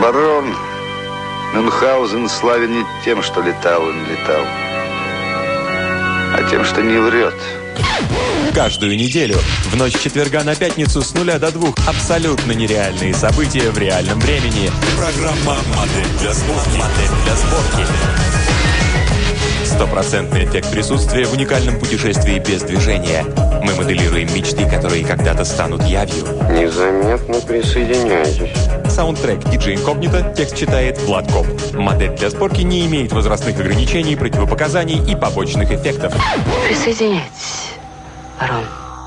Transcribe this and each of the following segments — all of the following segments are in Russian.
Барон Мюнхгаузен славен не тем, что летал он летал, а тем, что не врет. Каждую неделю, в ночь четверга на пятницу с 0 до 2, абсолютно нереальные события в реальном времени. Программа «Модель для сборки». «Модель для сборки». Стопроцентный эффект присутствия в уникальном путешествии без движения. Мы моделируем мечты, которые когда-то станут явью. Незаметно присоединяйтесь. Саундтрек DJ Incognito, текст читает Влад Коп. Модель для сборки не имеет возрастных ограничений, противопоказаний и побочных эффектов. Присоединяйтесь, барон.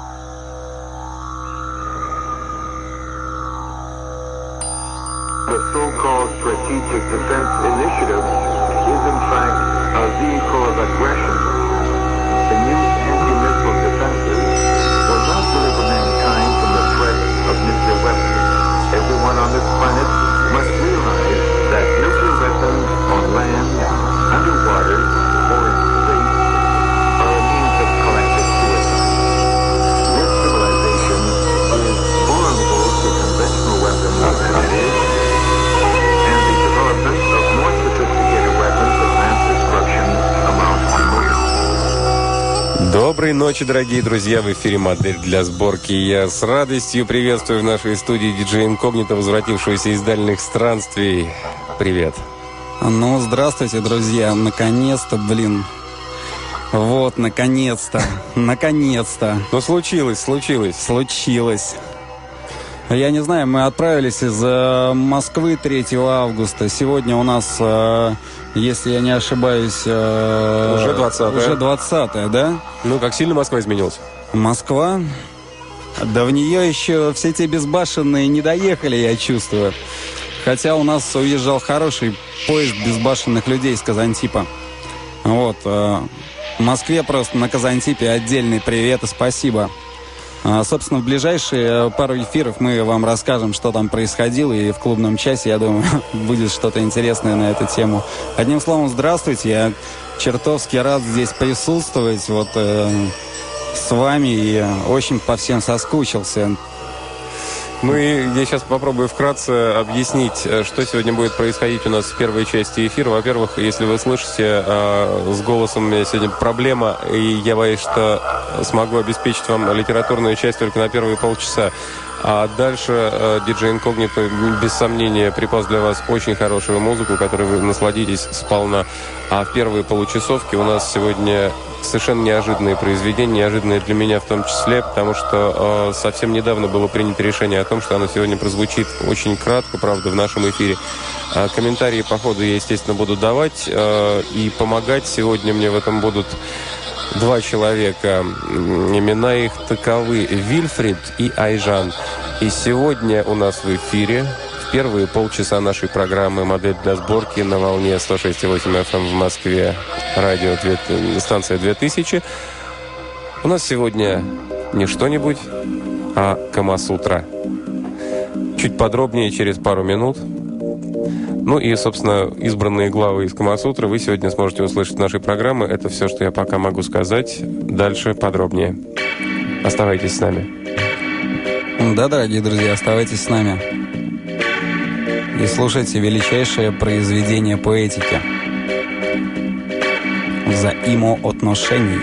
The so-called Strategic Defense Initiative is in fact a vehicle of aggression. The new anti-missile defenses will not deliver mankind from the threat of nuclear weapons. Everyone on this planet must realize that nuclear weapons on land, underwater, or in space are a means of collective suicide. This civilization is vulnerable to conventional weapons as it is, and the development of more sophisticated weapons of mass destruction amounts to murder. Доброй ночи, дорогие друзья! В эфире «Модель для сборки». Я с радостью приветствую в нашей студии диджея Инкогнито, возвратившегося из дальних странствий. Привет! Ну, здравствуйте, друзья! Наконец-то, Вот, наконец-то! Наконец-то! Ну, случилось. Случилось. Я не знаю, мы отправились из Москвы 3 августа. Сегодня у нас, если я не ошибаюсь... Уже 20-е. Уже 20-е, да? Ну, как сильно Москва изменилась? Москва? Да в нее еще все те безбашенные не доехали, я чувствую. Хотя у нас уезжал хороший поезд безбашенных людей из Казантипа. Вот. Москве просто на Казантипе отдельный привет и спасибо. Собственно, в ближайшие пару эфиров мы вам расскажем, что там происходило, и в клубном часе, я думаю, будет что-то интересное на эту тему. Одним словом, здравствуйте, я чертовски рад здесь присутствовать вот с вами, и очень по всем соскучился. Ну и я сейчас попробую вкратце объяснить, что сегодня будет происходить у нас в первой части эфира. Во-первых, если вы слышите, с голосом у меня сегодня проблема, и я боюсь, что смогу обеспечить вам литературную часть только на первые полчаса. А дальше диджей Инкогнито, без сомнения, припас для вас очень хорошую музыку, которой вы насладитесь сполна. А в первые получасовки у нас сегодня совершенно неожиданные произведения, неожиданные для меня в том числе, потому что совсем недавно было принято решение о том, что оно сегодня прозвучит очень кратко, правда, в нашем эфире. Комментарии по ходу я, естественно, буду давать, и помогать сегодня мне в этом будут два человека. Имена их таковы: Вильфрид и Айжан. И сегодня у нас в эфире в первые полчаса нашей программы «Модель для сборки» на волне 106,8 FM в Москве, радио станция 2000. У нас сегодня не что-нибудь, а Камасутра. Чуть подробнее через пару минут. Ну и, собственно, избранные главы из Камасутры вы сегодня сможете услышать в нашей программе. Это все, что я пока могу сказать. Дальше подробнее. Оставайтесь с нами. Да, дорогие друзья, оставайтесь с нами. И слушайте величайшее произведение поэтики. Взаимоотношений.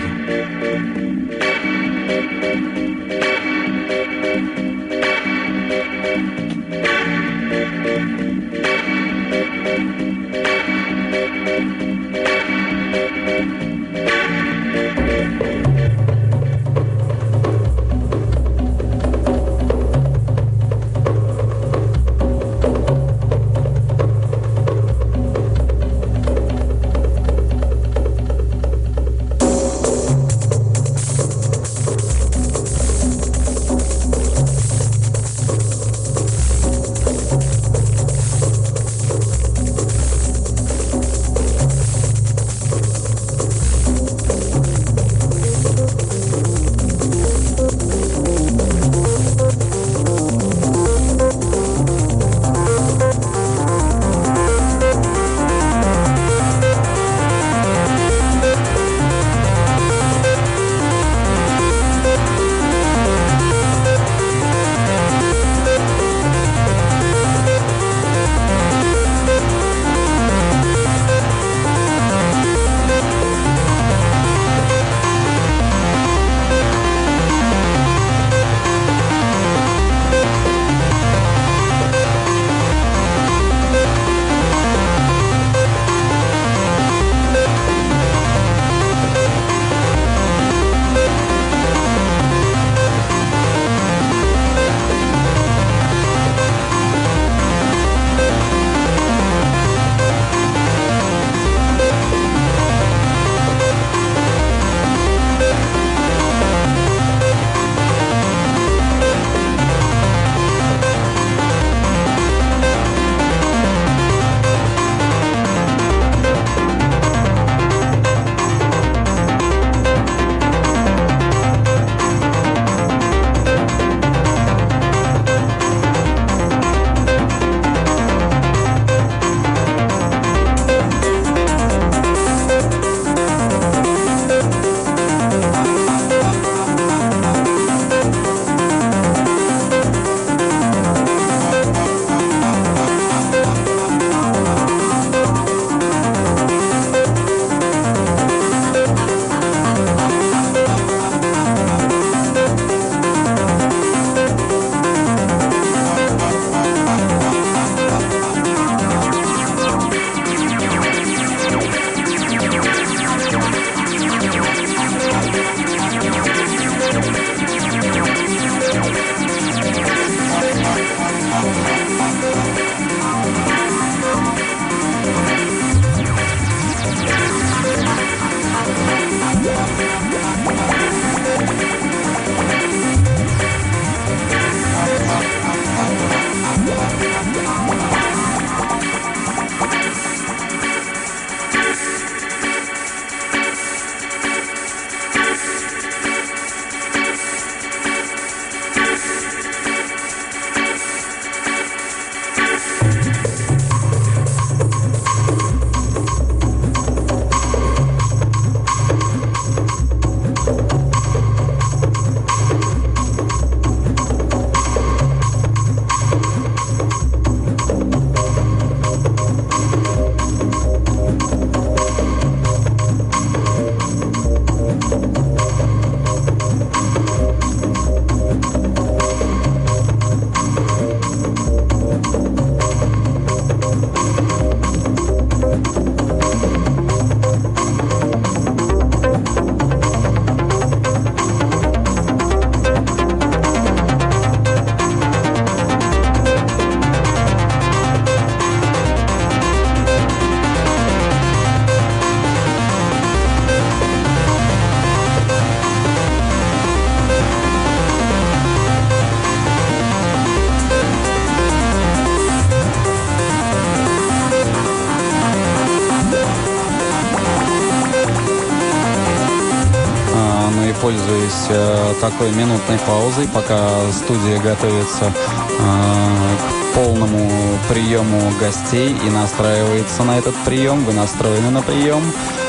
воспользуюсь такой минутной паузой, пока студия готовится к полному приему гостей и настраивается на этот прием. Вы настроены на прием.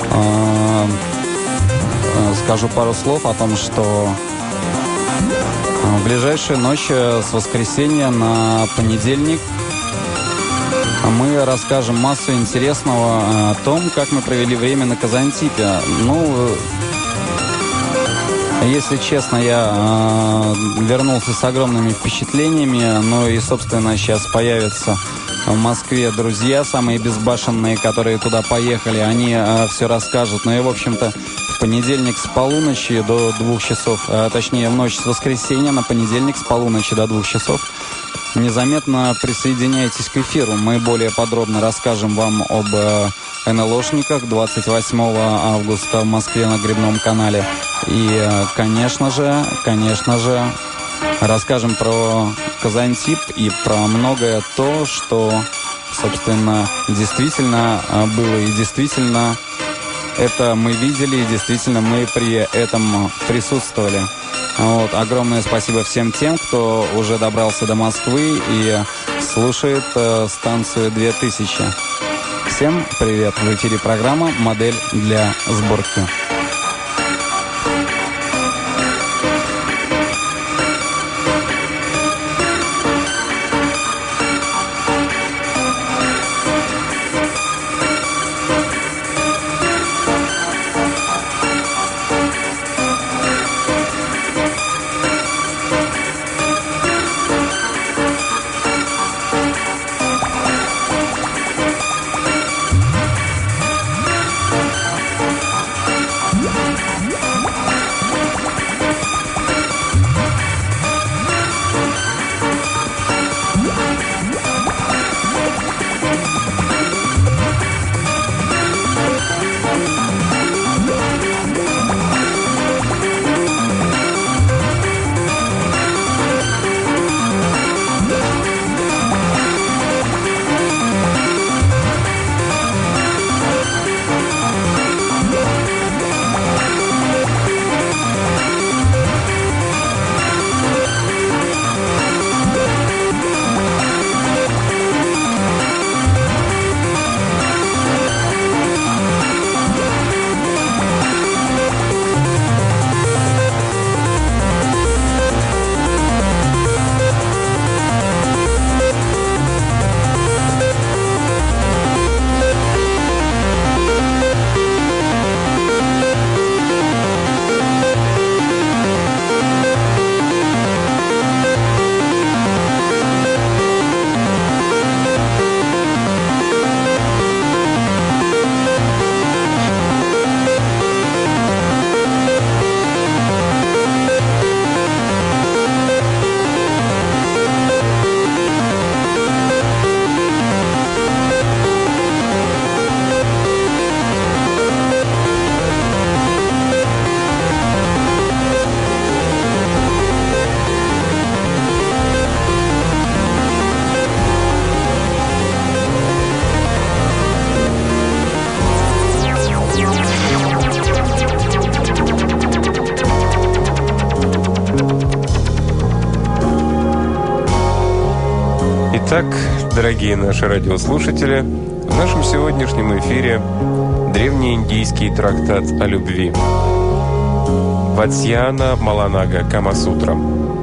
Скажу пару слов о том, что в ближайшую ночь с воскресенья на понедельник мы расскажем массу интересного о том, как мы провели время на Казантипе. Если честно, я вернулся с огромными впечатлениями, и, собственно, сейчас появятся в Москве друзья, самые безбашенные, которые туда поехали, они все расскажут. И, в общем-то, в понедельник с полуночи до 2 часов, точнее, в ночь с воскресенья на понедельник с полуночи до 2 часов незаметно присоединяйтесь к эфиру. Мы более подробно расскажем вам об НЛОшниках 28 августа в Москве на Грибном канале. И, конечно же, расскажем про Казантип и про многое то, что, собственно, действительно было. И действительно это мы видели, и действительно мы при этом присутствовали. Огромное спасибо всем тем, кто уже добрался до Москвы и слушает станцию 2000. Всем привет! В эфире программа «Модель для сборки». Итак, дорогие наши радиослушатели, в нашем сегодняшнем эфире древнеиндийский трактат о любви. Ватсьяна Маланага Камасутра.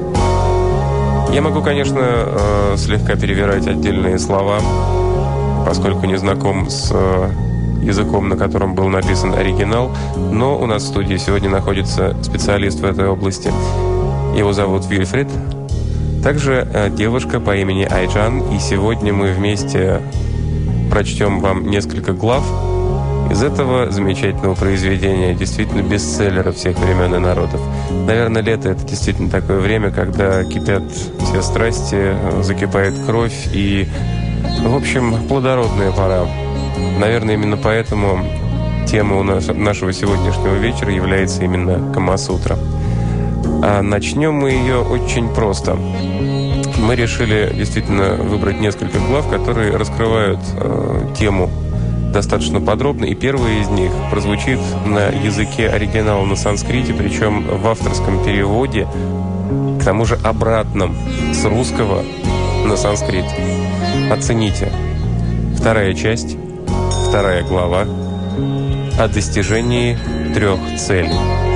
Я могу, конечно, слегка перевирать отдельные слова, поскольку не знаком с языком, на котором был написан оригинал, но у нас в студии сегодня находится специалист в этой области. Его зовут Вильфрид. Также девушка по имени Айджан, и сегодня мы вместе прочтем вам несколько глав из этого замечательного произведения, действительно бестселлера всех времен и народов. Наверное, лето — это действительно такое время, когда кипят все страсти, закипает кровь и, в общем, плодородная пора. Наверное, именно поэтому тема нашего сегодняшнего вечера является именно Камасутра. А начнем мы ее очень просто. Мы решили действительно выбрать несколько глав, которые раскрывают тему достаточно подробно, и первый из них прозвучит на языке оригинала на санскрите, причем в авторском переводе, к тому же обратном, с русского на санскрит. Оцените. Вторая часть, 2 глава о достижении 3 целей.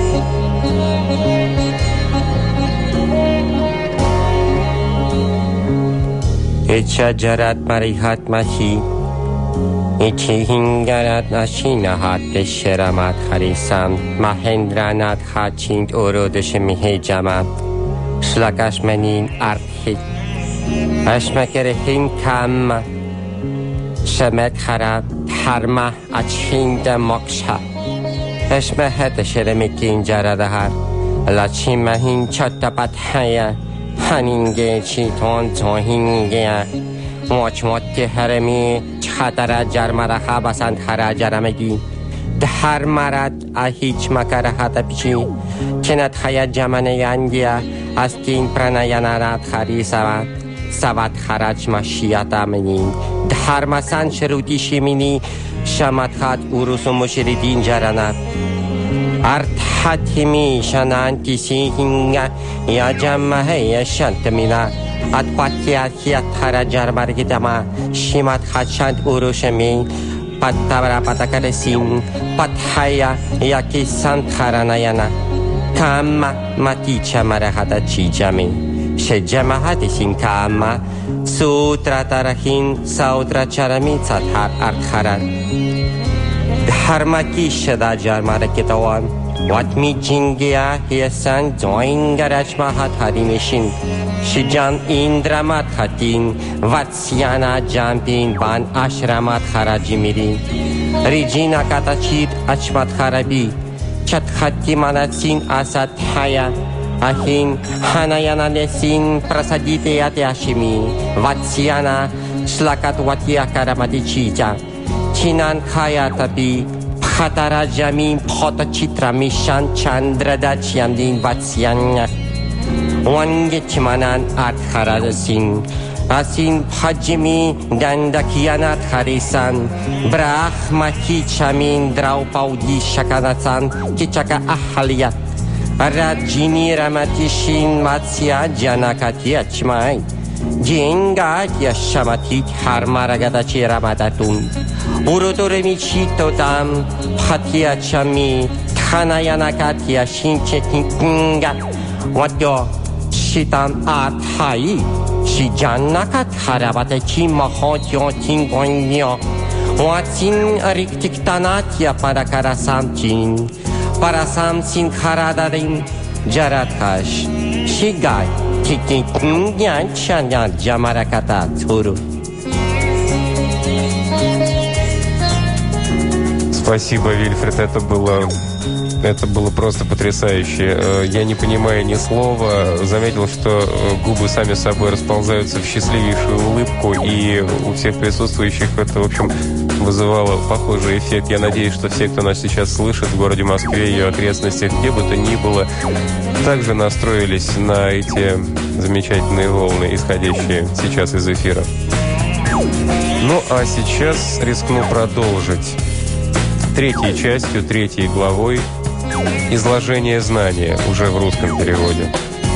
Ичаджарат марихат махи, ичихингарат нашинахат дешерамат харисан, махендранат хачинд урудыш михеджамат, шлакашманин артхит, ашмакерехин камма, шамет харат, харма ачхинда мокша, ашмахат шеремикин джарадахар, лачимахин чаттапатхая, Haninge chiton tohinge mochmotte harami chatara jarmara khabasan khara jaramegi dhar marat ahich makara hatapichi kenat khaya jamane yangia astin pranayanat kharisavat savat kharaj mashiata menin dhar masan shrudi shimini shamat khat urusum mushridin jaranat Артхатими шананти синга я джамма я шантамина атпатия хиатхара жармаргидама шимат хачант урушами паттавра патакалесин патхая яки сантхаранаяна камма матича марахата чичами шеджама хатисин камма сутра тарахин саутра чарами цатхар артхара Dharmaki shada jarmara kitawan Watmi jingya hiyasan join garajma hatharimishin Shijan indramat hatin Vatsyana jampin ban ashramat harajimiri Rijina katachit achmat harabi Chathati manatsin asat haya Ahin hanayana lesin prasadite atyashimi Vatsyana shlakat watya karamati chija Chinan khaya tabi Phatara jamin phota chitra mishan chandrada chiamdin vatsyanya Wange chimanan athara sin Asin phajimi dandakianat harisan Brahma kichamin draupaudi shakanatsan Kichaka ahaliyat Rajini ramatishin matsya janakati achmai Jenga yashamati harmaragadachi ramadatun Urutore michito tam Patia chami Kanayana katia shinchetinga Wadyo Shitam athai Shijanakat harabate chimahotyo tingonyo Watsin riktiktanatia parakarasamchin Parasamsin haradarin Jaratkash Shigai Kikinyan chanyan jamarakata turu Спасибо, Вильфред, это было просто потрясающе. Я не понимаю ни слова, заметил, что губы сами собой расползаются в счастливейшую улыбку, и у всех присутствующих это, в общем, вызывало похожий эффект. Я надеюсь, что все, кто нас сейчас слышит в городе Москве и ее окрестностях, где бы то ни было, также настроились на эти замечательные волны, исходящие сейчас из эфира. Ну, а сейчас рискну продолжить. 3-й частью, 3-й главой «Изложение знания» уже в русском переводе.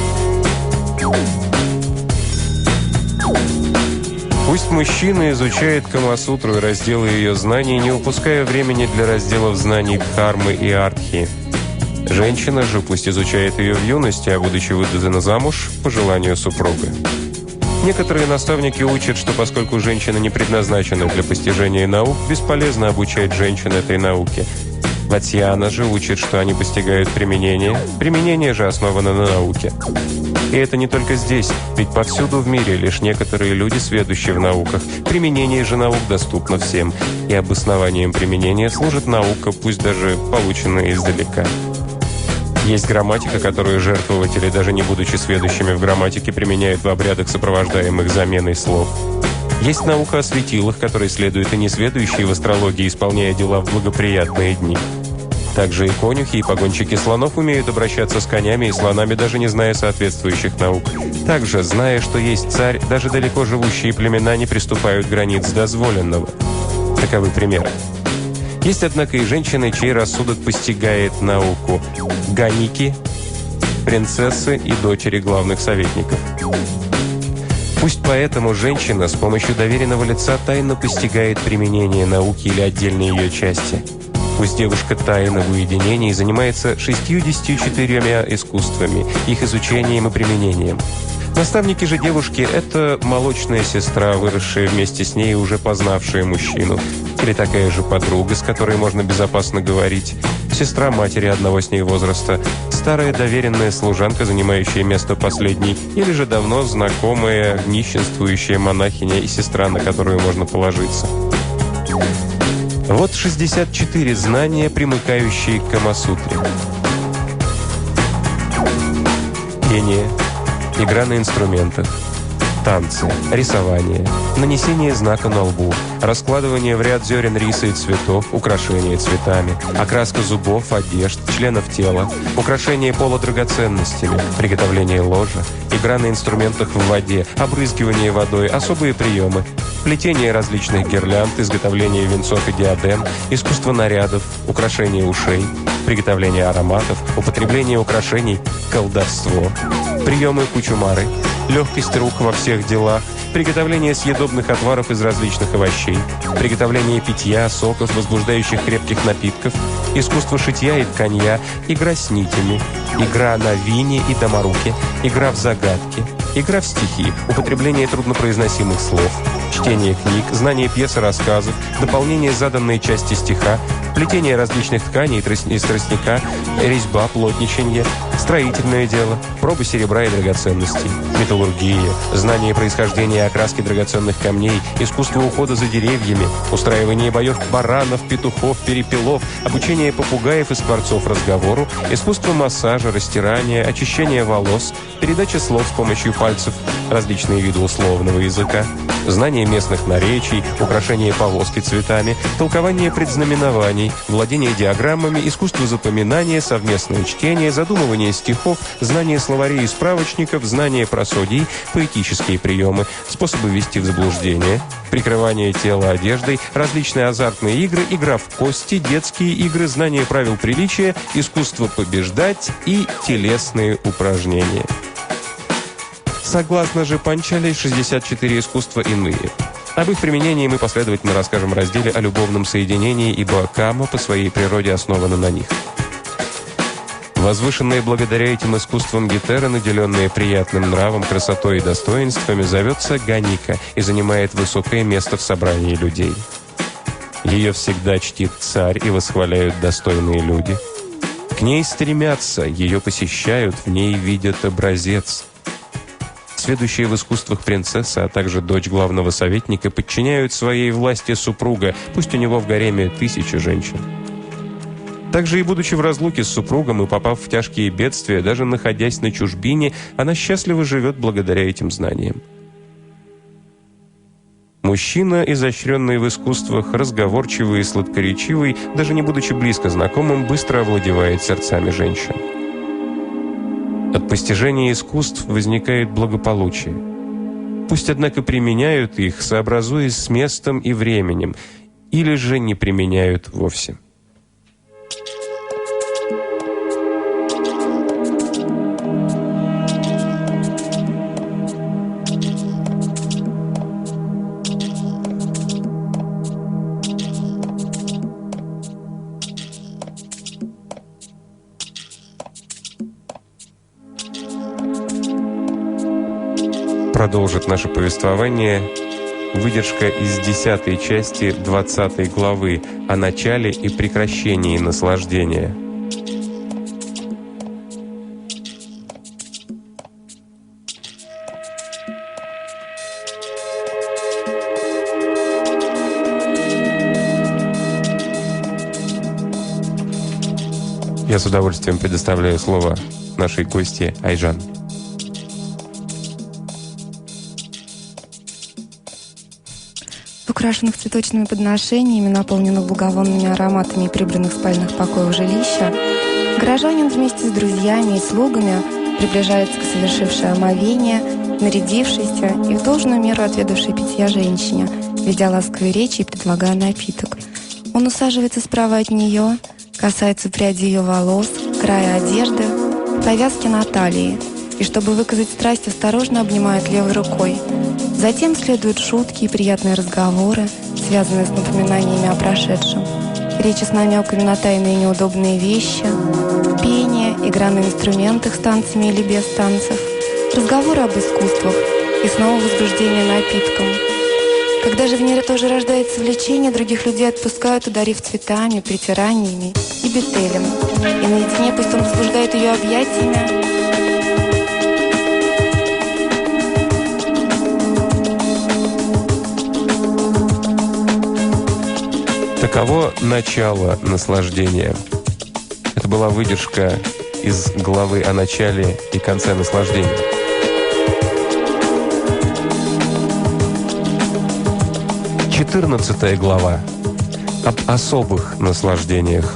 Пусть мужчина изучает Камасутру и разделы ее знаний, не упуская времени для разделов знаний Дхармы и Артхи. Женщина же пусть изучает ее в юности, а будучи выдана замуж, по желанию супруга. Некоторые наставники учат, что поскольку женщина не предназначена для постижения наук, бесполезно обучать женщин этой науке. Ватсьяна же учит, что они постигают применение. Применение же основано на науке. И это не только здесь, ведь повсюду в мире лишь некоторые люди, сведущие в науках. Применение же наук доступно всем. И обоснованием применения служит наука, пусть даже полученная издалека. Есть грамматика, которую жертвователи, даже не будучи сведущими в грамматике, применяют в обрядах, сопровождаемых заменой слов. Есть наука о светилах, которой следуют и несведущие в астрологии, исполняя дела в благоприятные дни. Также и конюхи, и погонщики слонов умеют обращаться с конями и слонами, даже не зная соответствующих наук. Также, зная, что есть царь, даже далеко живущие племена не приступают границ дозволенного. Таковы примеры. Есть, однако, и женщины, чей рассудок постигает науку. Ганики, принцессы и дочери главных советников. Пусть поэтому женщина с помощью доверенного лица тайно постигает применение науки или отдельные ее части. Пусть девушка тайно в уединении занимается 64 искусствами, их изучением и применением. Наставники же девушки – это молочная сестра, выросшая вместе с ней и уже познавшая мужчину. Или такая же подруга, с которой можно безопасно говорить. Сестра матери одного с ней возраста. Старая доверенная служанка, занимающая место последней. Или же давно знакомая нищенствующая монахиня и сестра, на которую можно положиться. Вот 64 знания, примыкающие к Камасутре. Пение, игра на инструментах, танцы, рисование, нанесение знака на лбу, раскладывание в ряд зерен риса и цветов, украшение цветами, окраска зубов, одежд, членов тела, украшение пола драгоценностями, приготовление ложа, игра на инструментах в воде, обрызгивание водой, особые приемы, плетение различных гирлянд, изготовление венцов и диадем, искусство нарядов, украшение ушей, приготовление ароматов, употребление украшений, колдовство, приемы кучумары, легкость рук во всех делах, приготовление съедобных отваров из различных овощей, приготовление питья, соков, возбуждающих крепких напитков, искусство шитья и тканья, игра с нитями, игра на вине и доморуке, игра в загадки, игра в стихи, употребление труднопроизносимых слов, чтение книг, знание пьес и рассказов, дополнение заданной части стиха, плетение различных тканей из тростника, резьба, плотничанье, строительное дело, пробы серебра и драгоценностей, металлургия, знание происхождения и окраски драгоценных камней, искусство ухода за деревьями, устраивание боев баранов, петухов, перепелов, обучение попугаев и скворцов разговору, искусство массажа, растирания, очищения волос, передача слов с помощью пальцев, различные виды условного языка, знание местных наречий, украшение повозки цветами, толкование предзнаменований, владение диаграммами, искусство запоминания, совместное чтение, задумывание стихов, знание словарей и справочников, знание просодий, поэтические приемы, способы ввести в заблуждение, прикрывание тела одеждой, различные азартные игры, игра в кости, детские игры, знание правил приличия, искусство побеждать и телесные упражнения. Согласно же Панчали, 64 искусства иные. Об их применении мы последовательно расскажем в разделе о любовном соединении, ибо кама по своей природе основана на них. Возвышенные благодаря этим искусствам гетера, наделенные приятным нравом, красотой и достоинствами, зовется Ганика и занимает высокое место в собрании людей. Ее всегда чтит царь и восхваляют достойные люди. К ней стремятся, ее посещают, в ней видят образец. Сведущие в искусствах принцесса, а также дочь главного советника, подчиняют своей власти супруга, пусть у него в гареме 1000 женщин. Также и будучи в разлуке с супругом и попав в тяжкие бедствия, даже находясь на чужбине, она счастливо живет благодаря этим знаниям. Мужчина, изощренный в искусствах, разговорчивый и сладкоречивый, даже не будучи близко знакомым, быстро овладевает сердцами женщин. От постижения искусств возникает благополучие. Пусть, однако, применяют их, сообразуясь с местом и временем, или же не применяют вовсе. Продолжит наше повествование выдержка из 10 части 20 главы о начале и прекращении наслаждения. Я с удовольствием предоставляю слово нашей гостье Айжан. Украшенных цветочными подношениями, наполненных благовонными ароматами и прибранных спальных покоев жилища, горожанин вместе с друзьями и слугами приближается к совершившей омовение, нарядившейся и в должную меру отведавшей питья женщине, ведя ласковые речи и предлагая напиток. Он усаживается справа от нее, касается пряди ее волос, края одежды, повязки на талии, и, чтобы выказать страсть, осторожно обнимает левой рукой. Затем следуют шутки и приятные разговоры, связанные с напоминаниями о прошедшем. Речи с намеками на тайные и неудобные вещи, пение, игра на инструментах с танцами или без танцев, разговоры об искусствах и снова возбуждение напитком. Когда же в мире тоже рождается влечение, других людей отпускают, ударив цветами, притираниями и бетелем. И наедине пусть он возбуждает ее объятиями. Таково начало наслаждения. Это была выдержка из главы о начале и конце наслаждения. 14 глава об особых наслаждениях.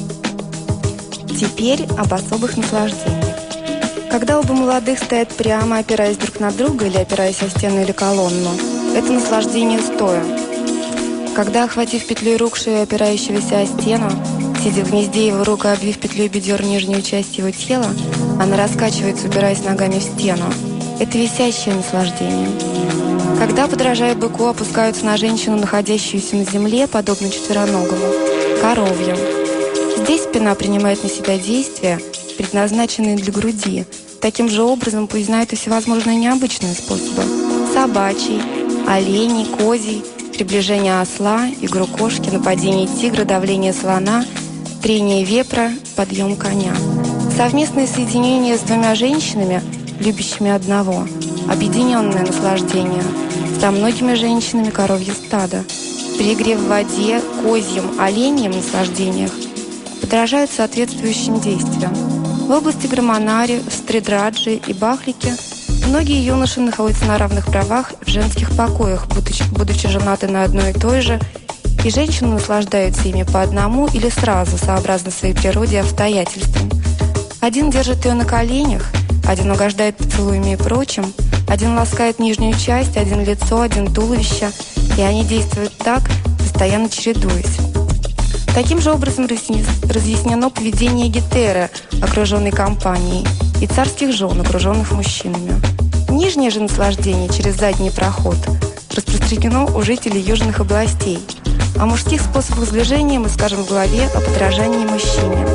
Теперь об особых наслаждениях. Когда оба молодых стоят прямо, опираясь друг на друга или опираясь о стену или колонну, это наслаждение стоя. Когда, охватив петлей рук шею опирающегося о стену, сидя в гнезде его рук и обвив петлей бедер нижнюю часть его тела, она раскачивается, упираясь ногами в стену. Это висящее наслаждение. Когда, подражая быку, опускаются на женщину, находящуюся на земле, подобно четвероногому, коровью. Здесь спина принимает на себя действия, предназначенные для груди. Таким же образом, пусть знают и всевозможные необычные способы. Собачий, оленей, козий, приближение осла, игру кошки, нападение тигра, давление слона, трение вепра, подъем коня. Совместное соединение с двумя женщинами, любящими одного, объединенное наслаждение, со многими женщинами коровье стадо, при игре в воде, козьим, оленьим наслаждениях подражают соответствующим действиям. В области громонари, стридраджи и бахлики многие юноши находятся на равных правах в женских покоях, будучи женаты на одной и той же, и женщины наслаждаются ими по одному или сразу, сообразно своей природе и обстоятельствам. Один держит ее на коленях, один угождает поцелуями и прочим, один ласкает нижнюю часть, один лицо, один туловище, и они действуют так, постоянно чередуясь. Таким же образом разъяснено поведение гетеры, окруженной компанией, и царских жен, окруженных мужчинами. Нижнее же наслаждение через задний проход распространено у жителей южных областей. О мужских способах сближения мы скажем в главе о подражании мужчине.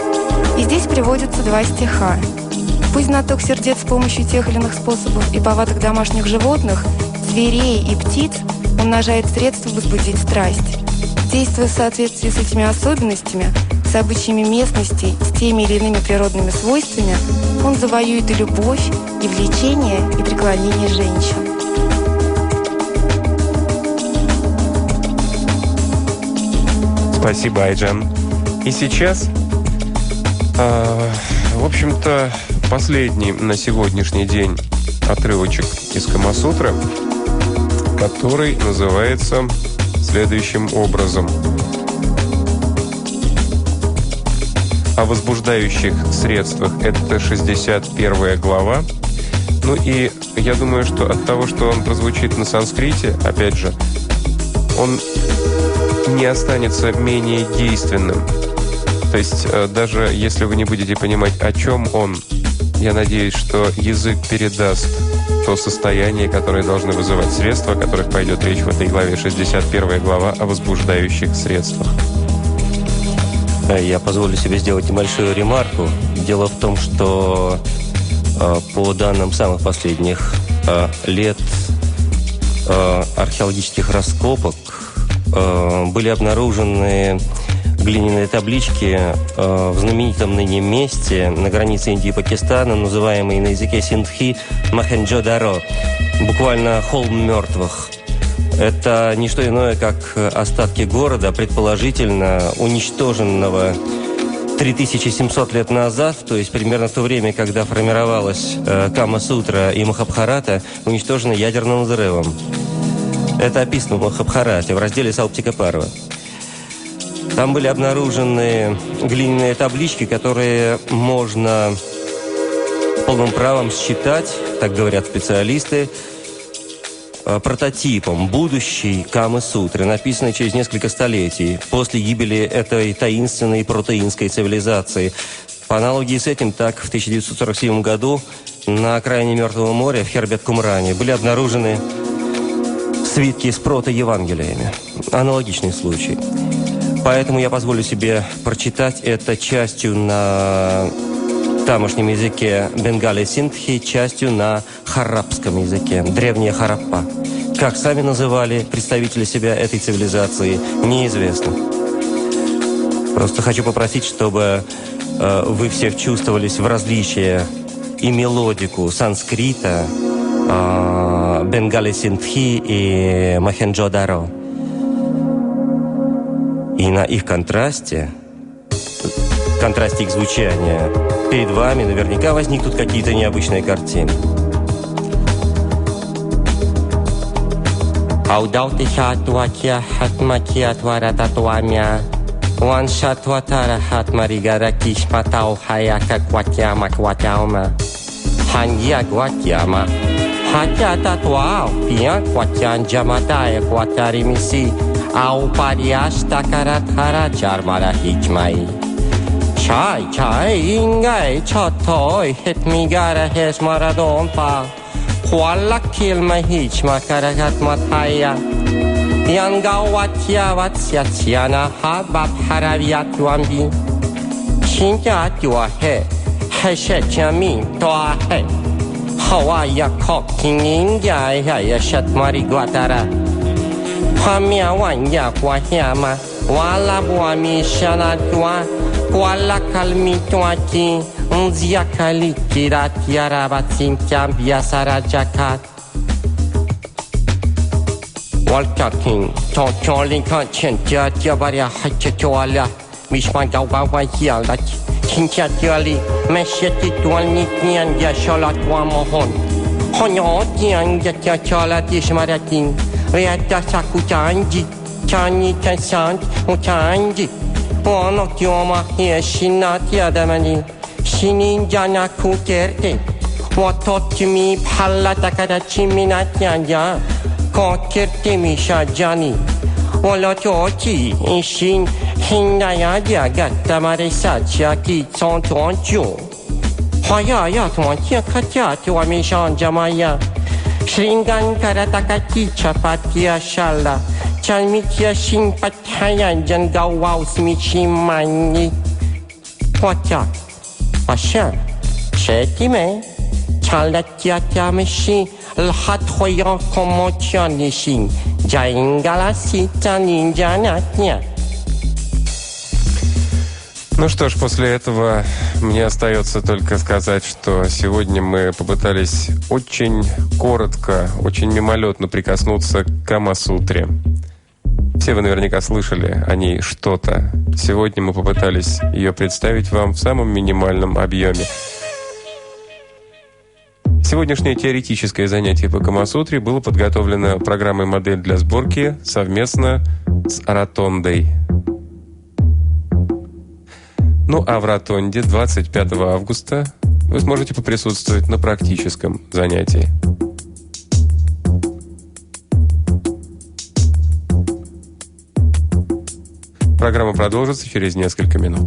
И здесь приводятся два стиха. Пусть знаток сердец с помощью тех или иных способов и повадок домашних животных, зверей и птиц умножает средства возбудить страсть. Действуя в соответствии с этими особенностями, с обычаями местности, с теми или иными природными свойствами, он завоюет и любовь, и влечение, и преклонение женщин. Спасибо, Айджан. И сейчас, в общем-то, последний на сегодняшний день отрывочек из Камасутры, который называется следующим образом. О возбуждающих средствах. Это 61 глава. Ну и я думаю, что от того, что он прозвучит на санскрите, опять же, он не останется менее действенным. То есть даже если вы не будете понимать, о чем он, я надеюсь, что язык передаст то состояние, которое должны вызывать средства, о которых пойдет речь в этой главе, 61 глава о возбуждающих средствах. Я позволю себе сделать небольшую ремарку. Дело в том, что по данным самых последних лет археологических раскопок были обнаружены глиняные таблички в знаменитом ныне месте на границе Индии и Пакистана, называемые на языке синдхи Мохенджо-Даро, буквально «холм мертвых». Это не что иное, как остатки города, предположительно уничтоженного 3700 лет назад, то есть примерно в то время, когда формировалась Кама-сутра и Махабхарата, уничтожены ядерным взрывом. Это описано в Махабхарате в разделе Салптика-Парва. Там были обнаружены глиняные таблички, которые можно полным правом считать, так говорят специалисты, прототипом будущей Камы-сутры, написанной через несколько столетий после гибели этой таинственной протеинской цивилизации. По аналогии с этим, так в 1947 году на окраине Мертвого моря в Хербет-Кумране были обнаружены свитки с прото-евангелиями. Аналогичный случай. Поэтому я позволю себе прочитать это частью на тамошнем языке бенгали-синдхи, частью на харапском языке, древняя Хараппа. Как сами называли представители себя этой цивилизации, неизвестно. Просто хочу попросить, чтобы вы все вчувствовались в различие и мелодику санскрита, бенгали-синдхи и Мохенджо-Даро. И на их контрасте их звучания, перед вами наверняка возникнут какие-то необычные картины. Au pariasta karatara charmara hikmai. Chai ingai chotoi het migara hes maradonpa. Kualla kilma hikma karakat mataya. Yangawatya vatsyatiana habab haraviat wambi. Shinja tua he. Heshe chami toa he. Hawaya kok kinginga ya shat mariguatara. Hamia wanya kwa hiama wala buami shana tua wala kalmi tuaki nzia kali kirat yarabatin kambia sarajakat walkaking toncholi kanchen tia baria hachola mishman gawa hiala kincha tiali mesheti tuani tian ya sholat wa mohon honyo tian ya chala tishmaratin Reata sakutanji, chani tansant, utanji. Ono kioma hieshinati adamani, shinin jana kukerte. Watotimi palata kadachiminatianja, kokerte mishajani. Walotochi, ishin, hinayadya gatamare sacha ki tontoncho. Haya tuantia katya tuwa mishanjamaya. Shringan karatakati chapatia shala Chalmitia shimpathayan jangawaw smichimani Wacha Asha Shetime Chalatia tiameshi Lhathoyan komochanishin Jaingala sita ninjanatnya. Ну что ж, после этого мне остается только сказать, что сегодня мы попытались очень коротко, очень мимолетно прикоснуться к Кама-сутре. Все вы наверняка слышали о ней что-то. Сегодня мы попытались ее представить вам в самом минимальном объеме. Сегодняшнее теоретическое занятие по Кама-сутре было подготовлено программой «Модель для сборки» совместно с Ротондой. Ну а в Ротонде 25 августа вы сможете поприсутствовать на практическом занятии. Программа продолжится через несколько минут.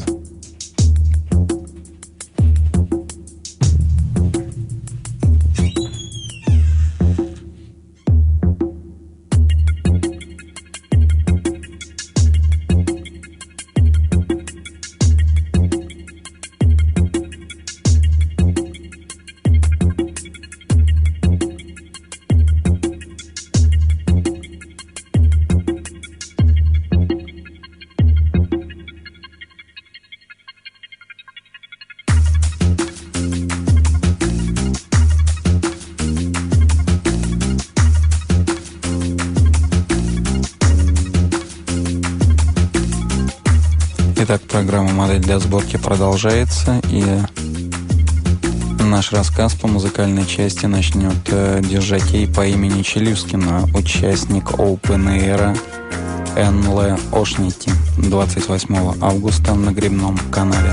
Итак, программа «Модель для сборки» продолжается, и наш рассказ по музыкальной части начнет диджокей по имени Челюскина, участник Open Air Энле Ошнити, 28 августа на Грибном канале.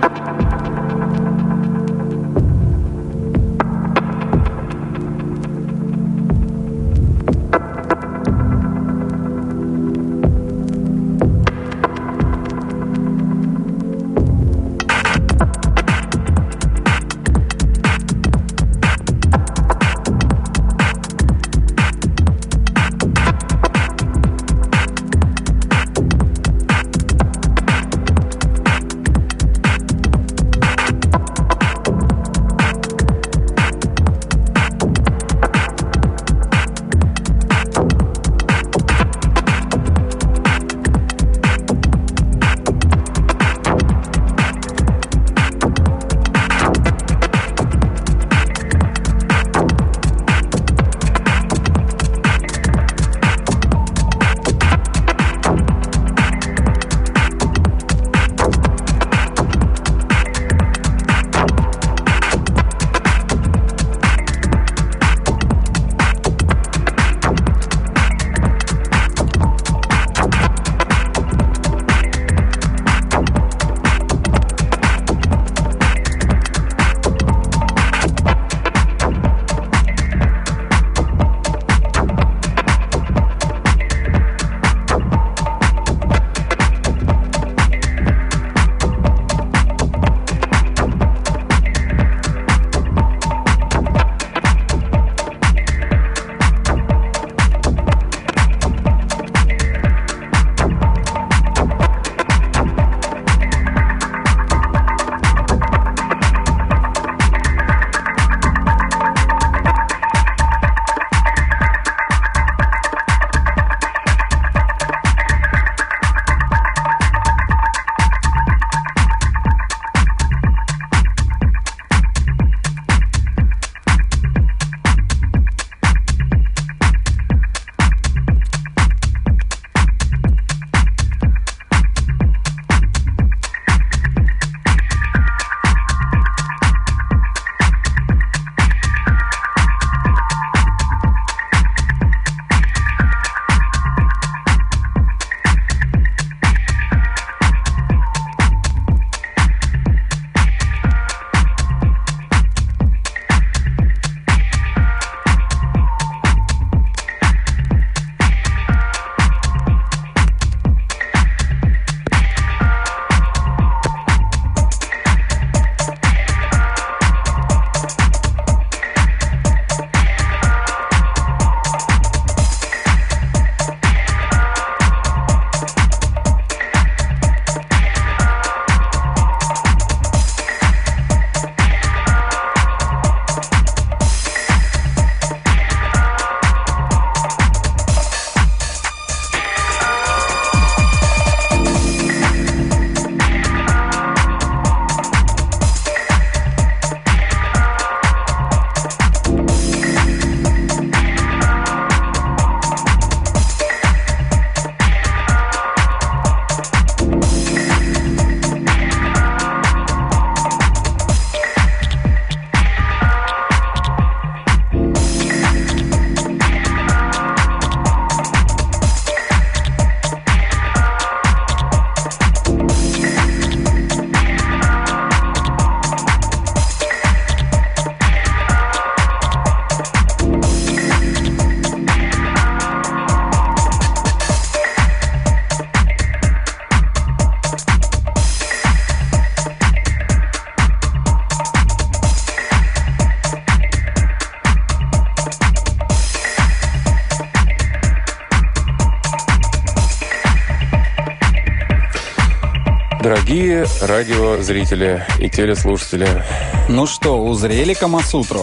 Дорогие радиозрители и телеслушатели. Ну что, узрели Камасутру?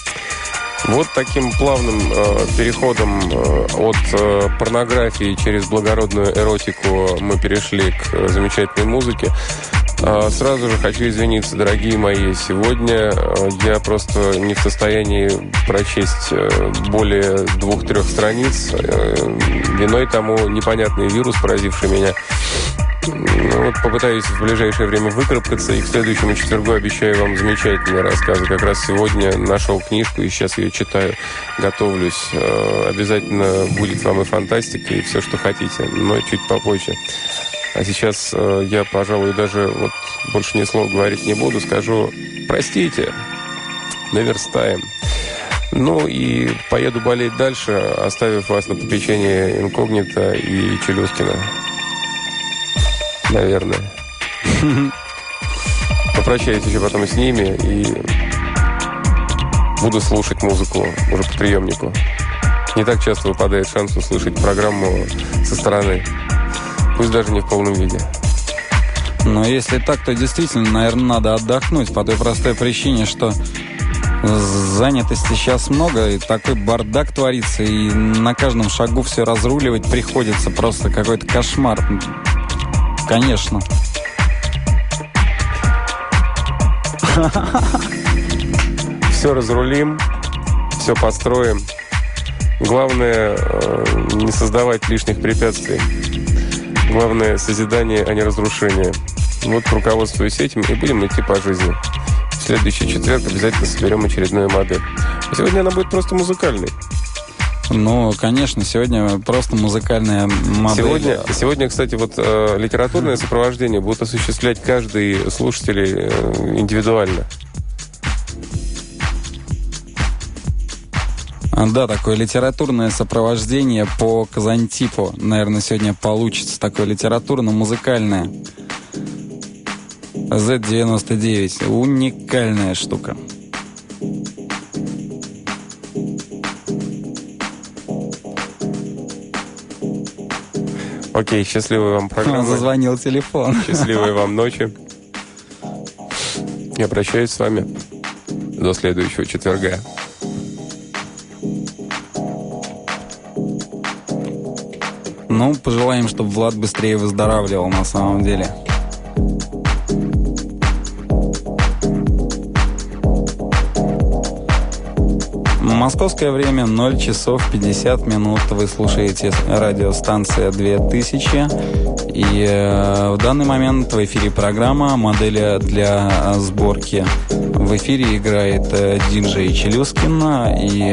Вот таким плавным переходом от порнографии через благородную эротику мы перешли к замечательной музыке. Сразу же хочу извиниться, дорогие мои. Сегодня я просто не в состоянии прочесть более 2-3 страниц. Виной тому непонятный вирус, поразивший меня. Вот попытаюсь в ближайшее время выкарабкаться, и к следующему четвергу обещаю вам замечательные рассказы. Как раз сегодня нашел книжку, и сейчас ее читаю, готовлюсь. Обязательно будет вам и фантастика, и все, что хотите, но чуть попозже. А сейчас я, пожалуй, даже вот Больше ни слова говорить не буду. Скажу простите, наверстаем. Ну и поеду болеть дальше, оставив вас на попечении Инкогнито и Челюскина. Наверное. Попрощаюсь еще потом с ними и буду слушать музыку уже по приемнику. Не так часто выпадает шанс услышать программу со стороны. Пусть даже не в полном виде. Но если так, то действительно, наверное, надо отдохнуть по той простой причине, что занятости сейчас много, и такой бардак творится, и на каждом шагу все разруливать приходится. Просто какой-то кошмар. Конечно. Все разрулим, все построим. Главное, не создавать лишних препятствий. Главное, созидание, а не разрушение. Вот руководствуясь этим, и будем идти по жизни. В следующий четверг обязательно соберем очередную модель. А сегодня она будет просто музыкальной. Ну, конечно, сегодня просто музыкальная модель. Сегодня, кстати, вот литературное сопровождение будут осуществлять каждый слушатель индивидуально. Да, такое литературное сопровождение по Казантипу. Наверное, сегодня получится такое литературно-музыкальное. Z99. Уникальная штука. Окей, счастливой вам программы. Зазвонил телефон. Счастливой вам ночи. Я прощаюсь с вами до следующего четверга. Ну, пожелаем, чтобы Влад быстрее выздоравливал на самом деле. Московское время 0 часов 50 минут. Вы слушаете радиостанция 2000. И в данный момент в эфире программа «Модели для сборки». В эфире играет диджей Челюскин. И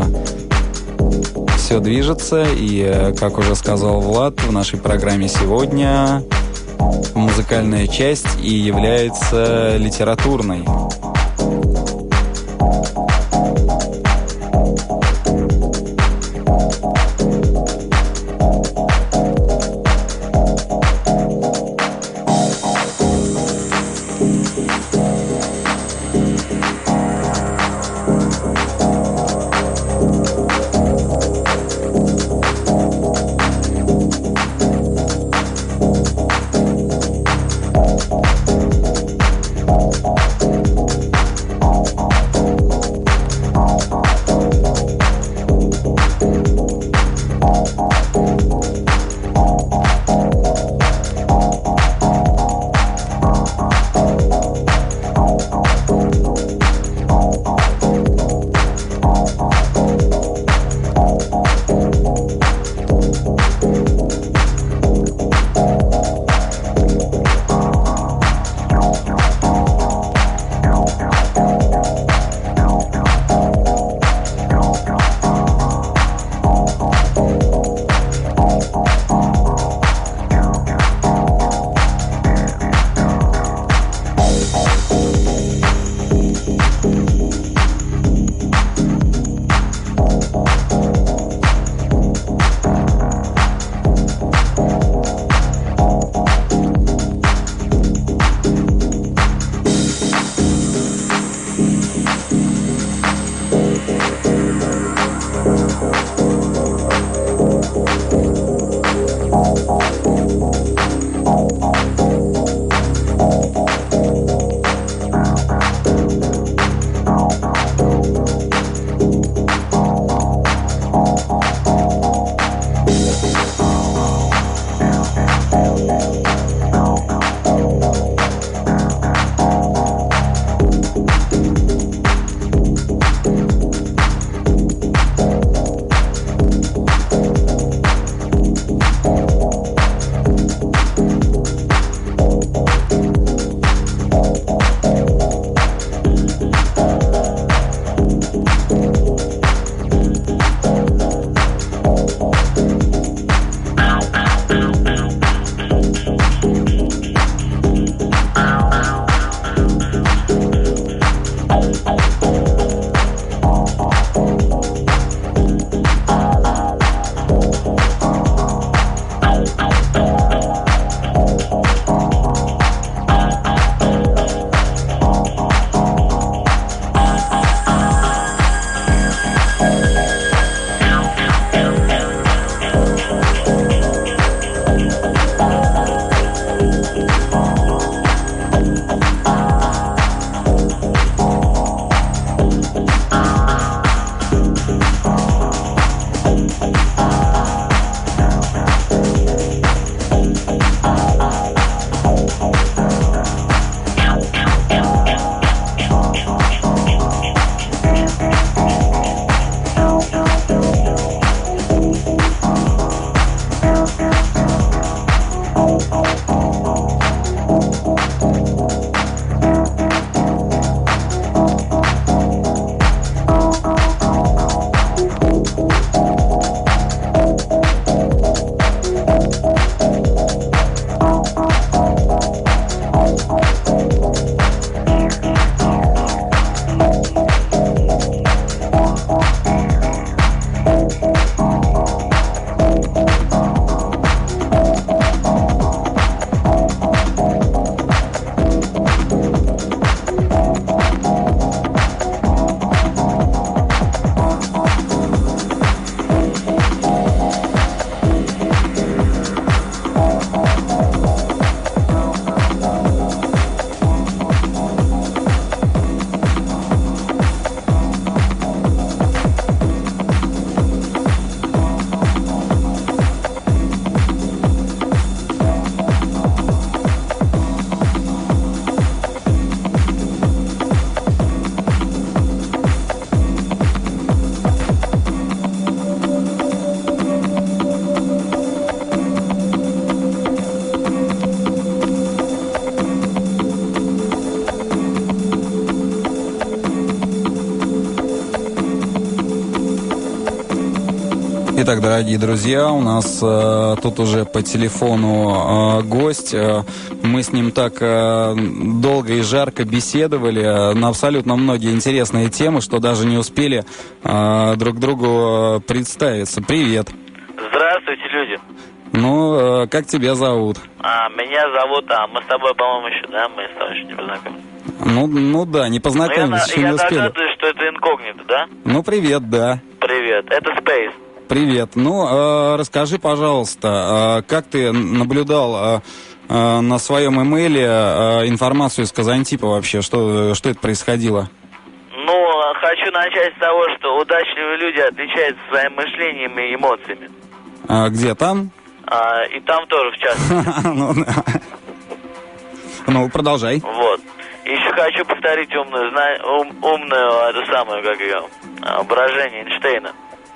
все движется. И, как уже сказал Влад, в нашей программе сегодня музыкальная часть и является литературной. Итак, дорогие друзья, у нас тут уже по телефону гость. Мы с ним так долго и жарко беседовали на абсолютно многие интересные темы, что даже не успели друг другу представиться. Привет. Здравствуйте, люди. Ну, как тебя зовут? Меня зовут, мы с тобой, по-моему, еще, да? Мы с тобой еще не познакомились. Ну да, не познакомились, еще не успели. Я догадываюсь, что это инкогнито, да? Ну, привет, да. Привет, это Space. Привет. Ну, расскажи, пожалуйста, как ты наблюдал на своем имейле информацию из Казантипа вообще? Что это происходило? Ну, хочу начать с того, что удачливые люди отличаются своим мышлением и эмоциями. Где, там? И там тоже, в частности. Ну, продолжай. Вот. Еще хочу повторить умную, эту самую, как ее, выражение Эйнштейна.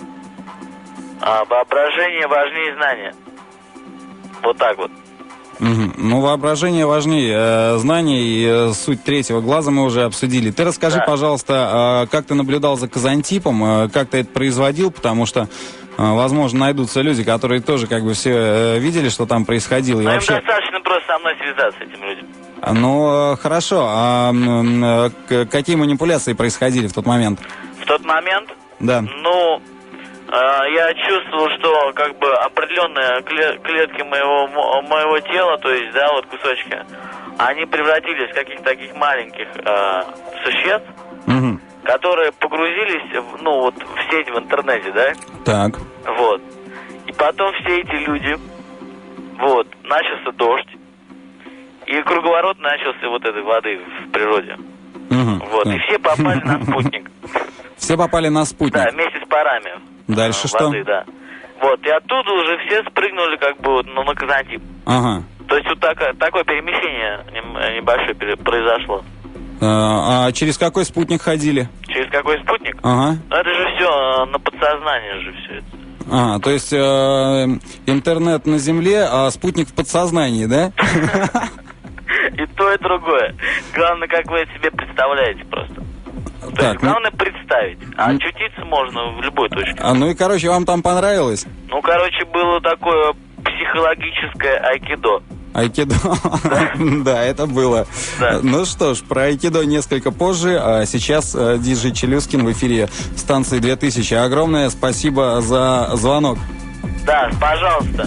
Воображение важнее знания. Вот так вот. Ну, воображение важнее знаний, и суть третьего глаза мы уже обсудили. Ты расскажи, пожалуйста, как ты наблюдал за Казантипом, как ты это производил, потому что, возможно, найдутся люди, которые тоже как бы все видели, что там происходило. И вообще... Им достаточно просто со мной связаться, с этим людям. Ну, хорошо. А какие манипуляции происходили в тот момент? В тот момент? Да. Ну, я чувствовал, что как бы определенные клетки моего тела, то есть, да, вот кусочки, они превратились в каких-то таких маленьких существ, которые погрузились в сеть в интернете, да? Так. Вот. И потом все эти люди, начался дождь, и круговорот начался вот этой воды в природе. И все попали на спутник. Все попали на спутник? Да, вместе с парами. Дальше воды, что? Да. И оттуда уже все спрыгнули как бы на Казантип. Ага. То есть такое перемещение небольшое произошло. А через какой спутник ходили? Через какой спутник? Ага. Ну это же все на подсознание же все это. То есть интернет на Земле, а спутник в подсознании, да? И то, и другое. Главное, как вы себе представляете просто. То есть, главное представить. А очутиться можно в любой точке. Ну и, короче, вам там понравилось? Ну, короче, было такое психологическое айкидо. Айкидо? Да, это было. Ну что ж, про айкидо несколько позже. А сейчас диджей Челюскин в эфире станции 2000. Огромное спасибо за звонок. Да, пожалуйста.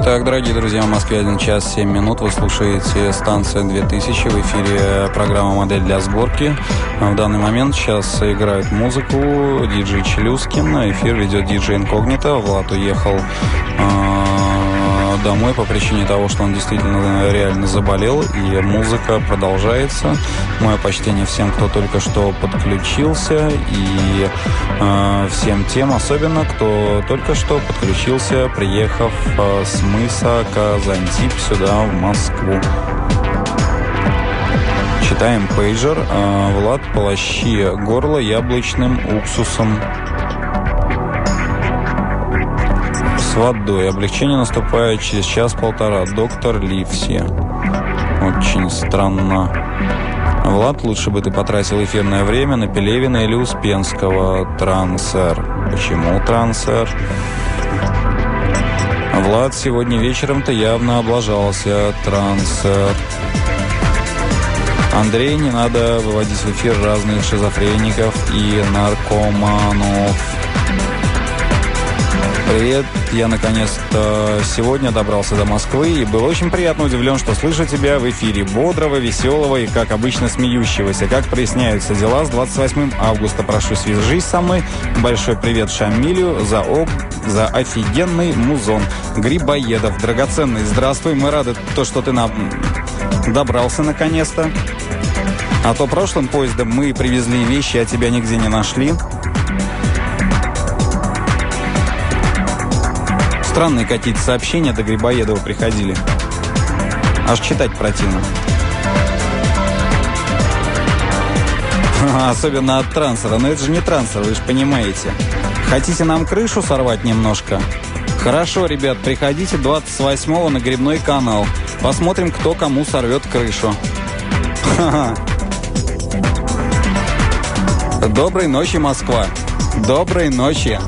Итак, дорогие друзья, в Москве 1 час 7 минут. Вы слушаете станция 2000. В эфире программа «Модель для сборки». В данный момент сейчас играет музыку диджей Челюскин. Эфир ведет диджей Инкогнито. Влад уехал домой по причине того, что он действительно реально заболел. И музыка продолжается. Мое почтение всем, кто только что подключился. И всем тем, особенно, кто только что подключился, приехав с мыса Казантип сюда, в Москву. Читаем пейджер. Влад, полощи горло яблочным уксусом с водой. Облегчение наступает через час-полтора. Доктор Ливси. Очень странно. Влад, лучше бы ты потратил эфирное время на Пелевина или Успенского. Трансер. Почему трансер? Влад, сегодня вечером-то явно облажался. Трансер. Андрей, не надо выводить в эфир разных шизофреников и наркоманов. Привет, я наконец-то сегодня добрался до Москвы и был очень приятно удивлен, что слышу тебя в эфире бодрого, веселого и, как обычно, смеющегося. Как проясняются дела с 28 августа? Прошу, свяжись со мной. Большой привет Шамилю за офигенный музон. Грибоедов, драгоценный, здравствуй, мы рады, что ты добрался наконец-то. А то прошлым поездом мы привезли вещи, а тебя нигде не нашли. Странные какие-то сообщения до Грибоедова приходили. Аж читать противно. Особенно от трансера. Но это же не трансер, вы же понимаете. Хотите нам крышу сорвать немножко? Хорошо, ребят, приходите 28-го на Грибной канал. Посмотрим, кто кому сорвет крышу. Доброй ночи, Москва. Доброй ночи.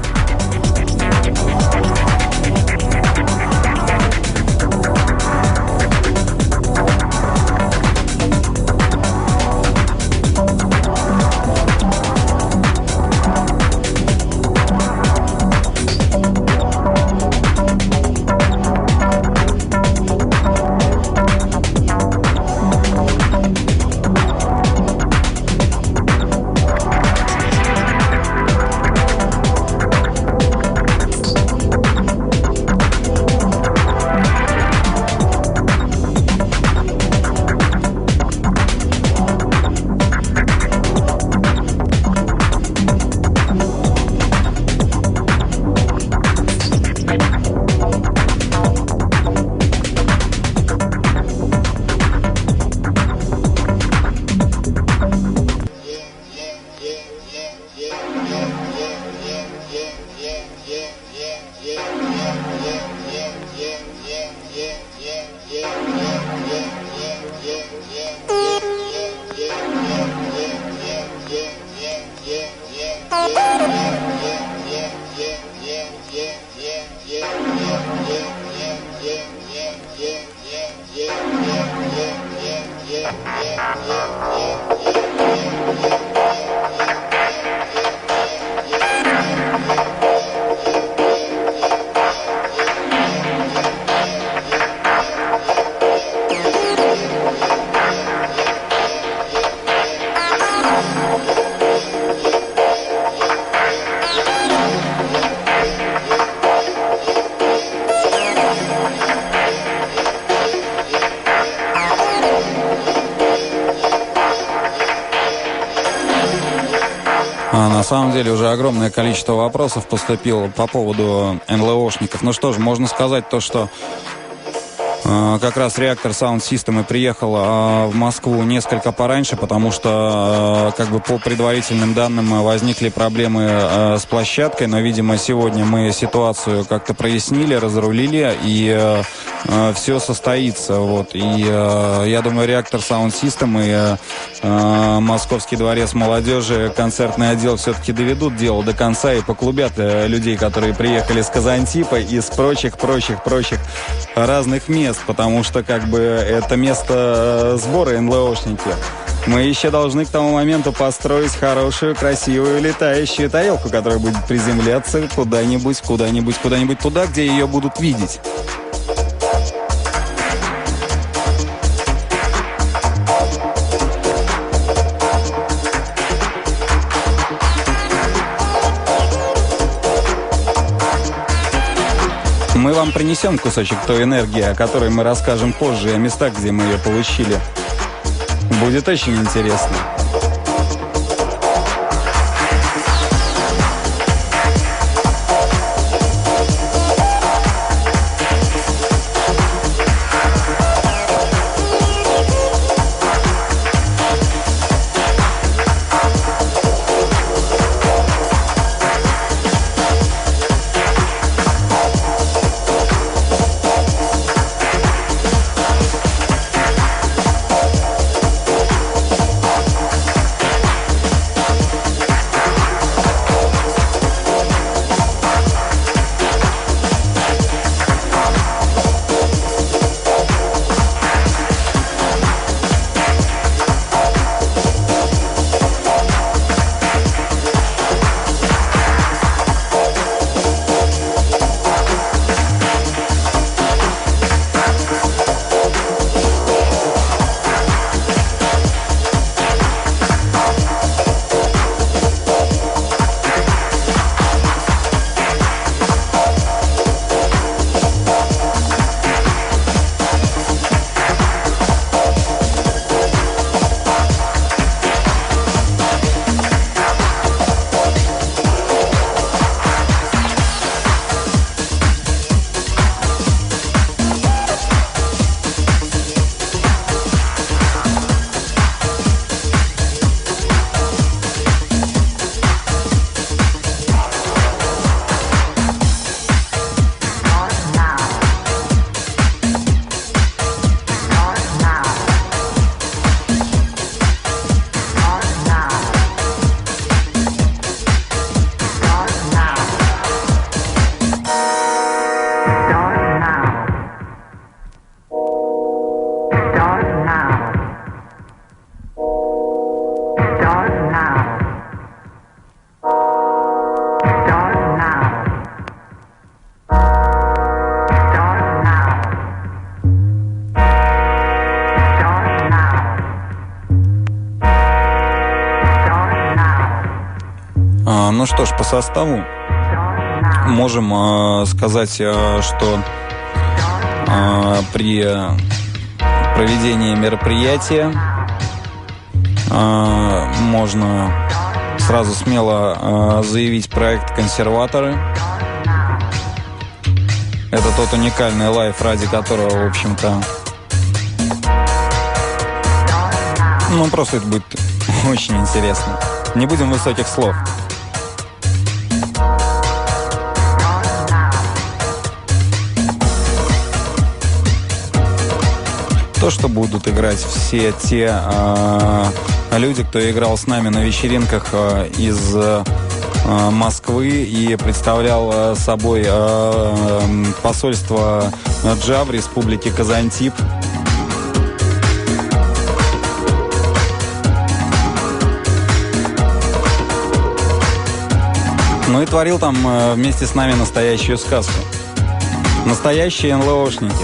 На самом деле уже огромное количество вопросов поступило по поводу НЛОшников. Ну что ж, можно сказать то, что как раз реактор Sound System и приехал в Москву несколько пораньше, потому что как бы по предварительным данным возникли проблемы с площадкой, но, видимо, сегодня мы ситуацию как-то прояснили, разрулили, и все состоится. Вот. И я думаю, реактор Sound System и Московский дворец молодежи, концертный отдел все-таки доведут дело до конца и поклубят людей, которые приехали с Казантипа и с прочих разных мест, потому что как бы это место сбора НЛОшники. Мы еще должны к тому моменту построить хорошую, красивую летающую тарелку, которая будет приземляться куда-нибудь туда, где ее будут видеть. вам принесем кусочек той энергии, о которой мы расскажем позже, и о местах, где мы ее получили. Будет очень интересно. Ну что ж, по составу можем сказать, что при проведении мероприятия можно сразу смело заявить проект «Консерваторы». Это тот уникальный лайв, ради которого, в общем-то, просто это будет очень интересно. Не будем высоких слов. То, что будут играть все те люди, кто играл с нами на вечеринках из Москвы и представлял собой посольство Джа в республике Казантип. Ну и творил там вместе с нами настоящую сказку. Настоящие НЛОшники.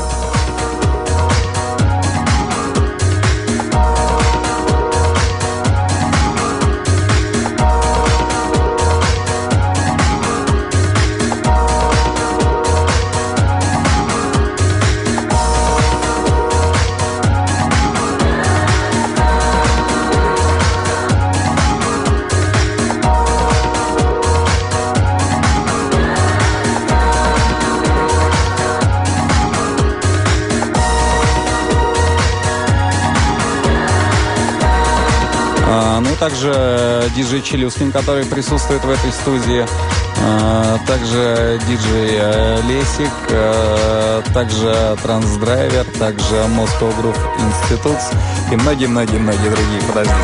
Также диджей Челюскин, который присутствует в этой студии, также диджей Лесик, также Трансдрайвер, также Moscow Groove Institutes и многие-многие-многие другие.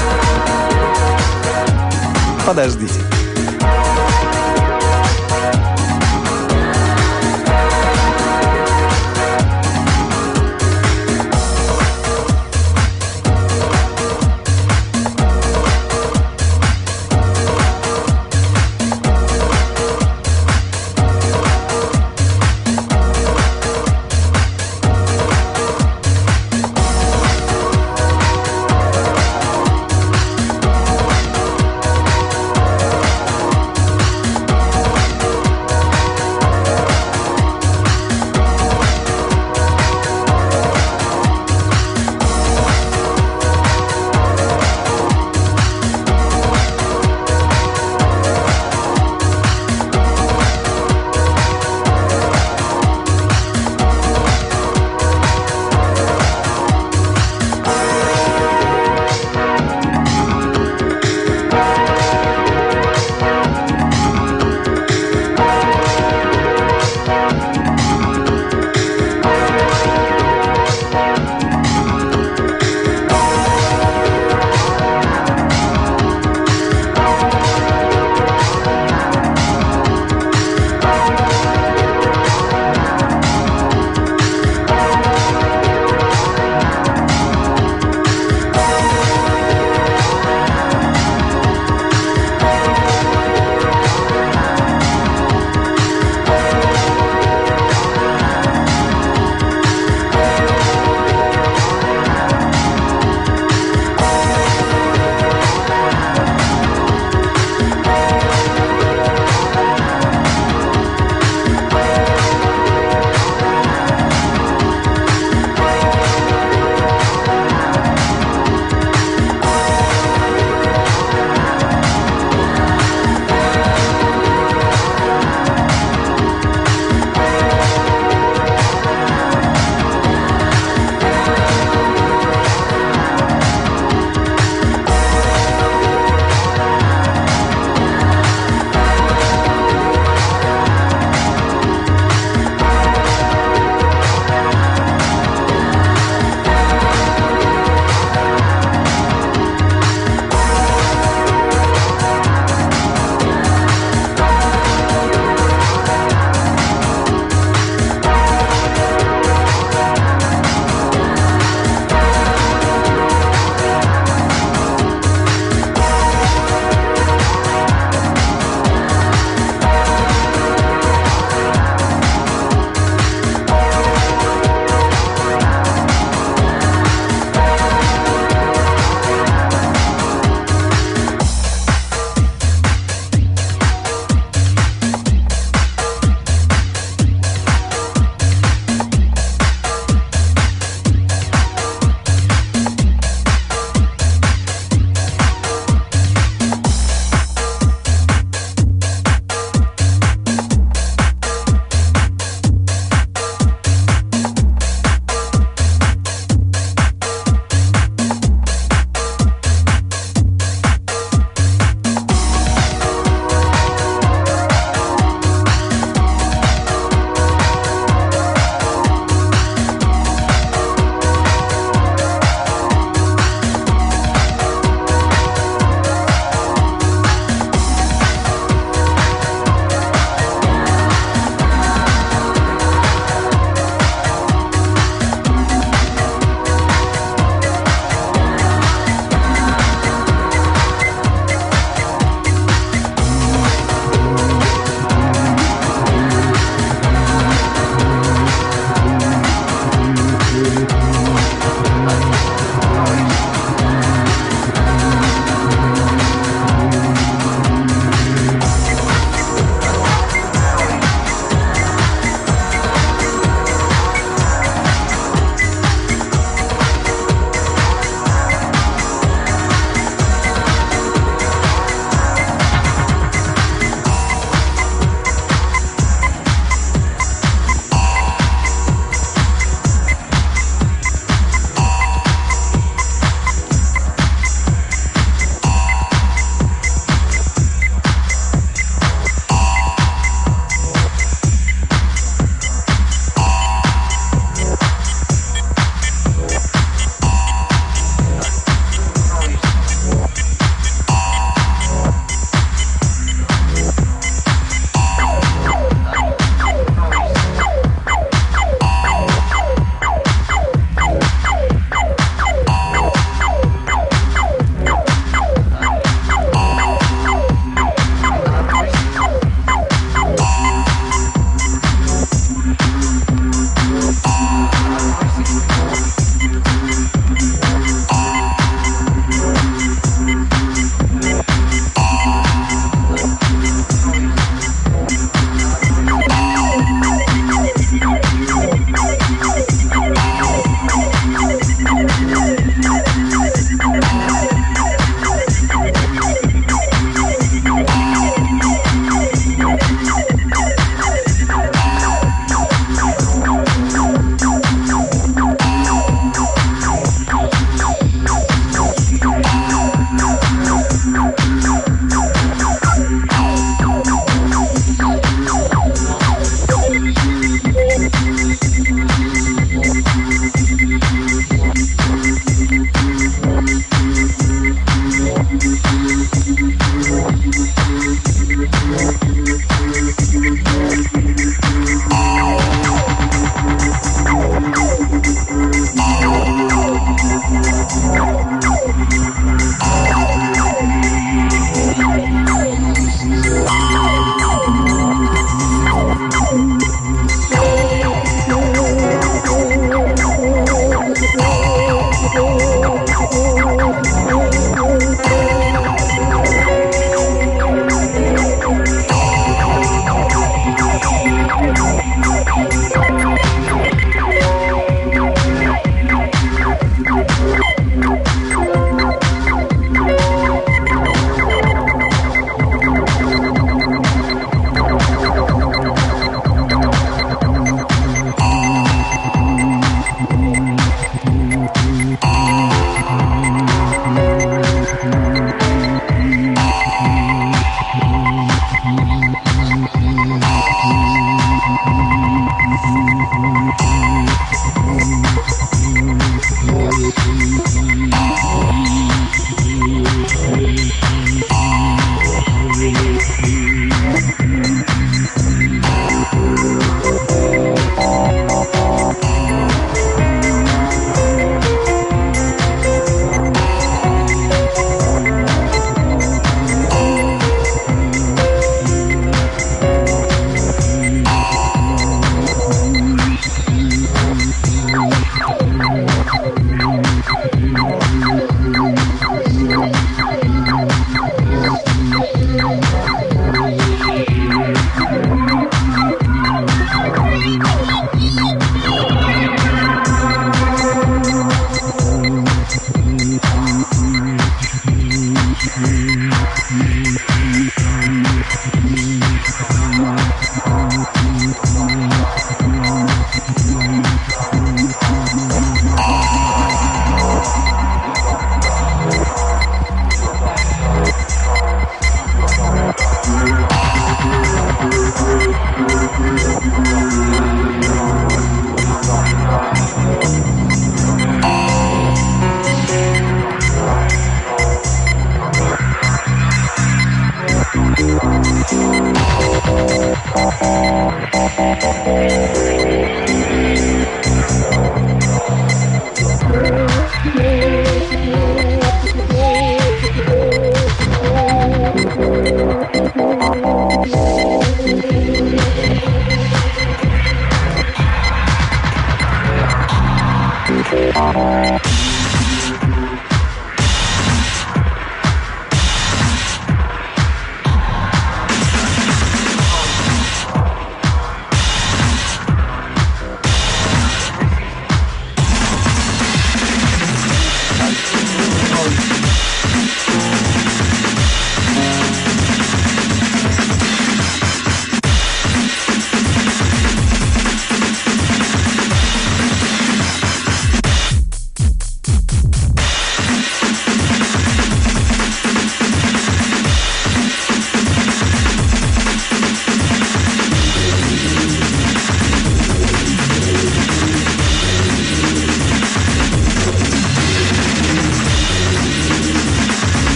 Подождите.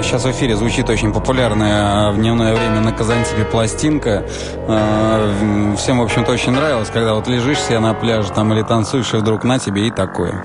сейчас в эфире звучит очень популярная в дневное время на Казантипе пластинка. Всем, в общем-то, очень нравилось, когда вот лежишь себе на пляже там или танцуешь, и вдруг на тебе и такое.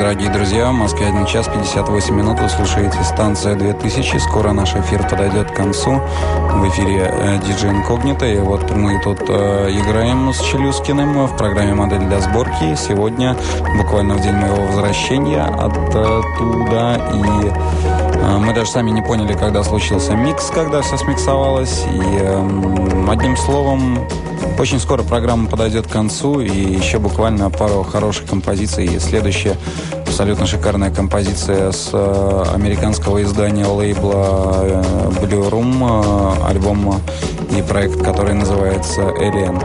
дорогие друзья. В Москве 1 час 58 минут. Вы слушаете станция 2000. Скоро наш эфир подойдет к концу. В эфире диджей Инкогнито. И вот мы тут играем с Челюскиным в программе «Модель для сборки». Сегодня, буквально в день моего возвращения оттуда. И мы даже сами не поняли, когда случился микс, когда все смиксовалось. И одним словом, очень скоро программа подойдет к концу, и еще буквально пару хороших композиций. И следующая абсолютно шикарная композиция с американского издания лейбла Blue Room, альбом и проект, который называется «Alien».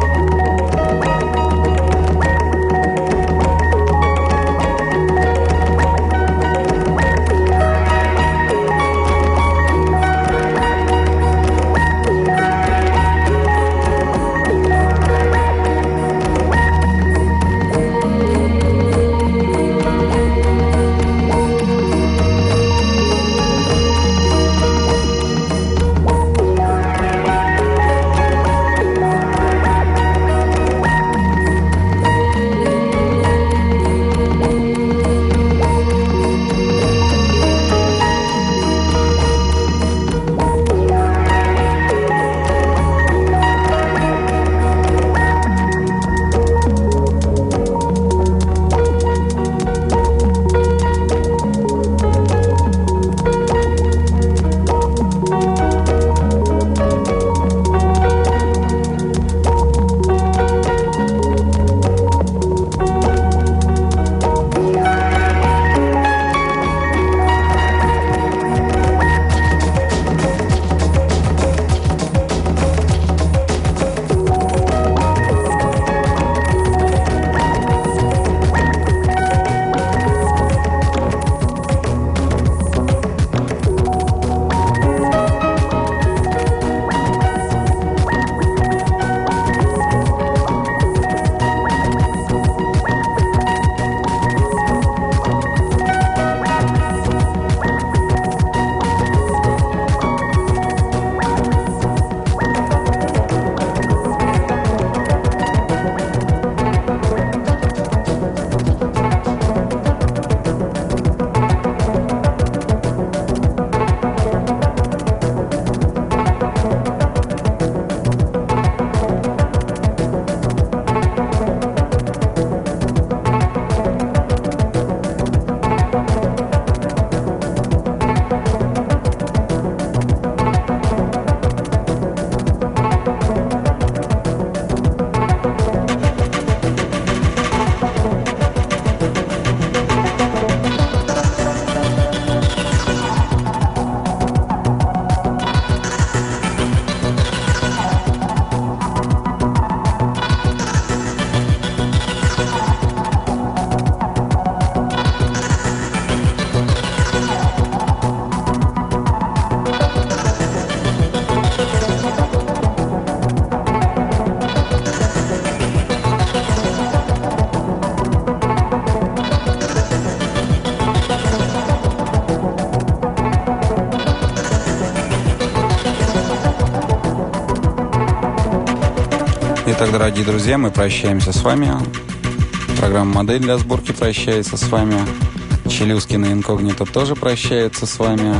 Итак, дорогие друзья, мы прощаемся с вами. Программа «Модель для сборки» прощается с вами. Челюскин и Инкогнито тоже прощаются с вами.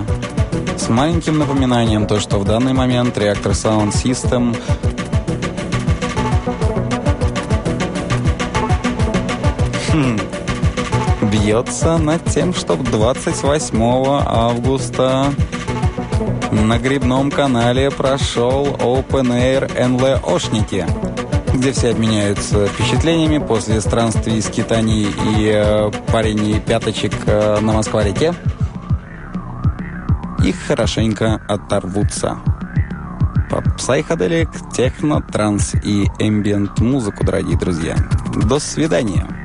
С маленьким напоминанием, то, что в данный момент Reaktor Sound System бьется над тем, чтобы 28 августа на Грибном канале прошел Open Air НЛОшники, где все обменяются впечатлениями после странствий, скитаний и парений пяточек на Москва-реке. Их хорошенько оторвутся. По психоделик, техно, транс и эмбиент музыку, дорогие друзья. До свидания.